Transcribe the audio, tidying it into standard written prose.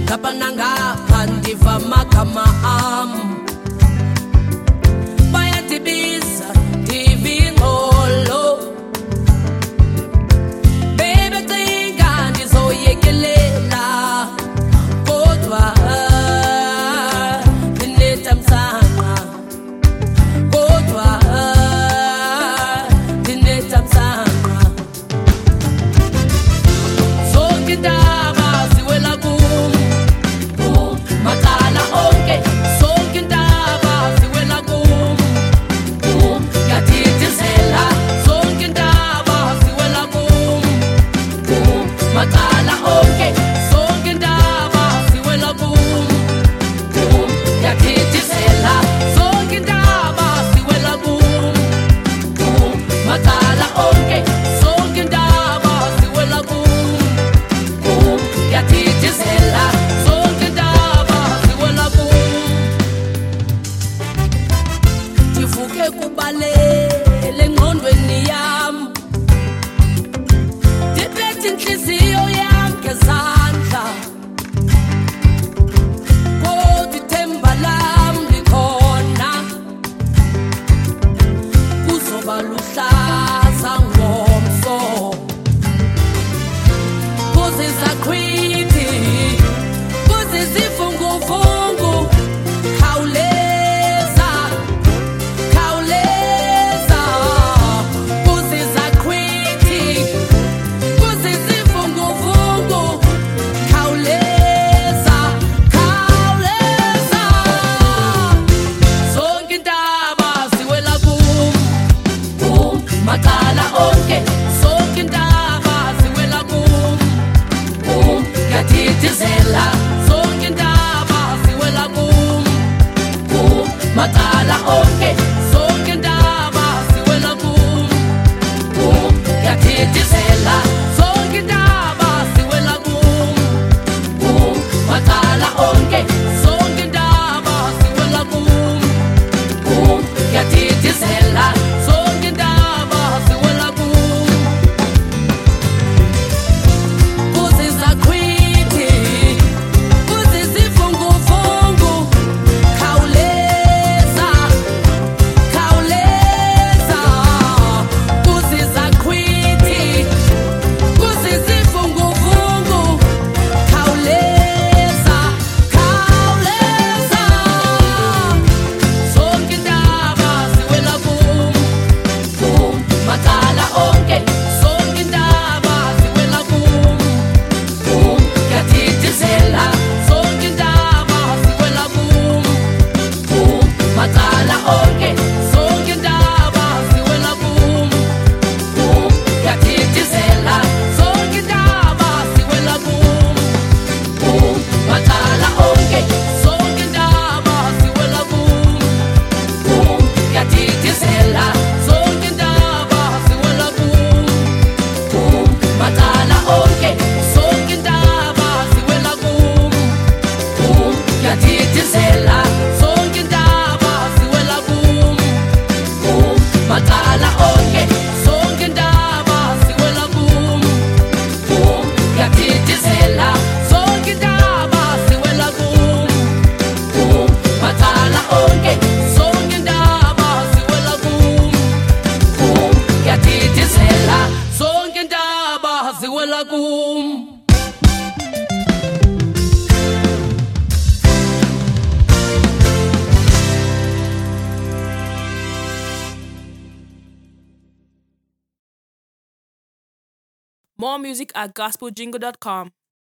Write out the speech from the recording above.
ngapha nangapha ndiva amagama am bayadibiza ndiva ingxolo bebecinga ndizoyekelela kodwa ndinetamsanqa kodwa ndinetamsanqa zonke indaba ziwela kum macala onke zonke indaba ziwela kum ngiyadidizela zonke indaba ziwela kum macala onke zonke indaba ziwela kum ngiyadidizela zonke indaba ziwela kum macala onke zonke indaba ziwela kum ngiyadidizela zonke indaba ziwela kum ndivuke kubalele engqondweni yam ndiphethe inhliziyo yam ngezandla kodwa ithemba lam likhona kuzoba luhlaza ngomso kuzizaqhwithi kuzizivunguvungu khawuleza khawuleza kuzizaqhwithi kuzizivunguvungu khawuleza khawuleza zonke indaba ziwela kum macala onke zonke indaba ziwela kum ngiyadidizela zonke indaba ziwela kum macala onke zonke indaba ziwela kum ngiyadidizela zonke indaba ziwela kum macala onke zonke indaba ziwela kum ngiyadidizela zonke indaba ziwela kum kuzizaqhwithi kuzizivunguvungu khawuleza khawuleza kuzizaqhwithi kuzizivunguvungu khawuleza khawuleza zonke indaba ziwela kum macala onke zonke indaba ziwela kum ngiyadidizela zonke indaba ziwela kum macala onke zonke indaba ziwela kum ngiyadidizela zonke indaba ziwela kum macala onke zonke indaba ziwela kum ngiyadidizela zonke indaba ziwela kum macala onke zonke indaba ziwela kum ngiyadidizela zonke indaba ziwela kum macala onke zonke indaba ziwela kum ngiyadidizela zonke indaba ziwela kum macala onke zonke indaba ziwela kum ngiyadidizela zonke indaba ziwela kum. More music at gospeljingle.com.